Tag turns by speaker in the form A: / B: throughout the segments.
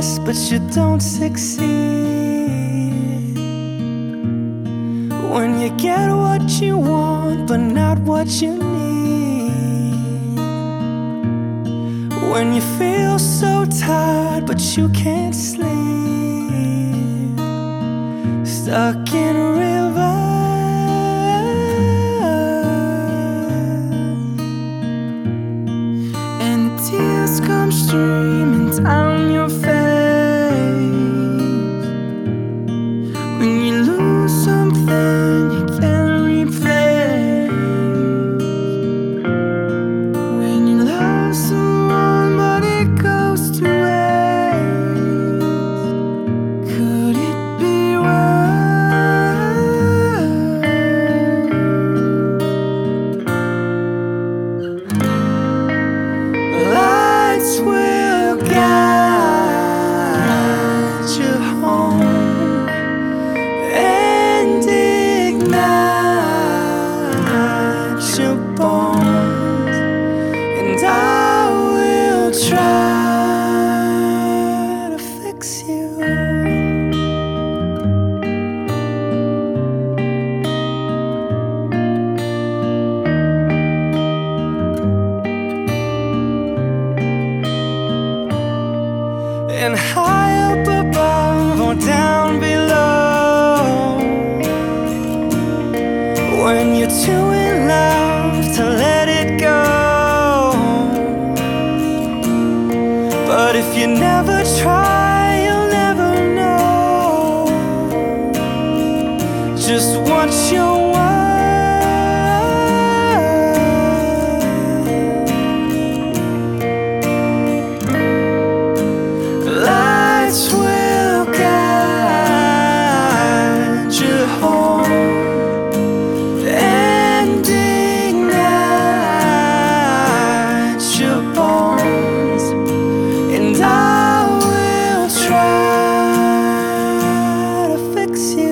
A: best, but you don't succeed. When you get what you want, but not what you need. When you feel so tired, but you can't sleep. Stuck in a river, and the tears come streaming down your face. When you lose something you can't replace. When you love someone but it goes to waste. Could it be worse? Lights will guide you home and ignite your bones, and I will try to fix you. And high up above or down below, when you're too in love to let it go. But if you never try, you'll never know just what you're worth. Lights will guide you home and ignite your bones, and I will try to fix you.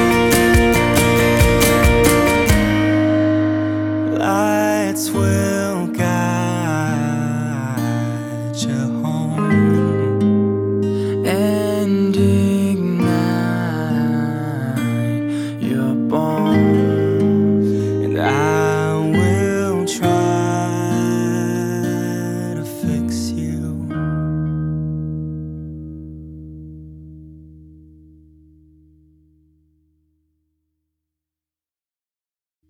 A: Lights will